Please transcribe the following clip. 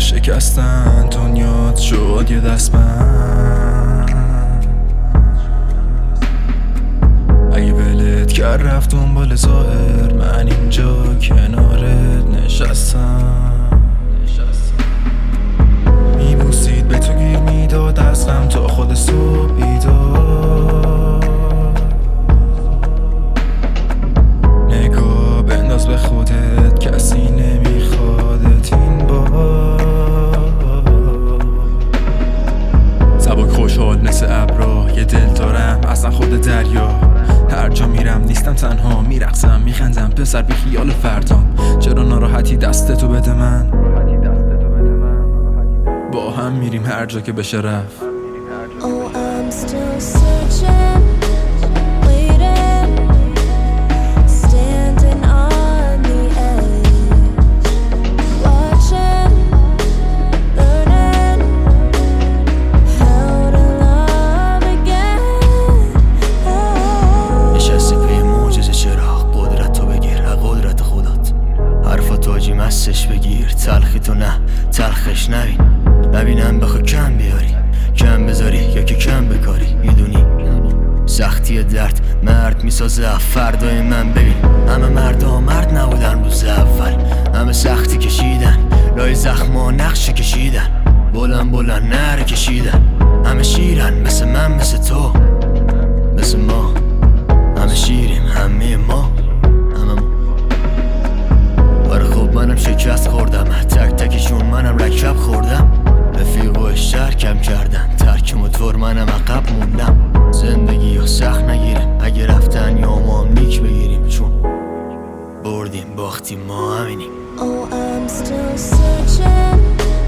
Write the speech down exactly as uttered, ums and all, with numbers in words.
شکستن دنیات شد یه دستبند. اگه ولت کرد رفت دنبال ظاهر، من اینجا کنارت نشستم. میبوسید به تو گیر میداد از غم تا خود صبح بیدار. نگاه بنداز به خودت، کسی نمیخوادت این بار. سبک خوشحال مثل ابرا، یه دل دارم اصلا خود دریا. هر جا میرم نیستم تنها، میرقصم میخندم پسر بی خیال فردام. چرا ناراحتی دستتو بده من، با هم میریم هر جا که بشه رفت. Oh, I'm still searching, waiting, standing on the edge, watching, learning how to love again. Oh. نشستی پی معجزه چراغ، قدرت تو بگیر قدرت خودت. حرفا تاجی مستش بگیر، تلخی تو نه تلخش نبین. نبینم بخوا کم بیاری کم بذاری یا که کم بکاری. میدونی سختی درد مرد میسازه فردای من. ببین همه مردا مرد نبودن روز اول، همه سختی کشیدن لای زخما نقشه کشیدن. بلند بلند نره کشیدن، همه شیرن مثل من مثل تو مثل ما. همه شیریم همه ما همه ما. آره خب منم شکست خوردم، تک تکشون منم رکب خوردم. رفیق و اشتر کم کردن، ترک موتور منم عقب موندم. زندگی یا سخت نگیریم، اگه رفتن یا ما هم نیک بگیریم. چون بردیم باختیم ما همینیم. Oh, I'm still searching,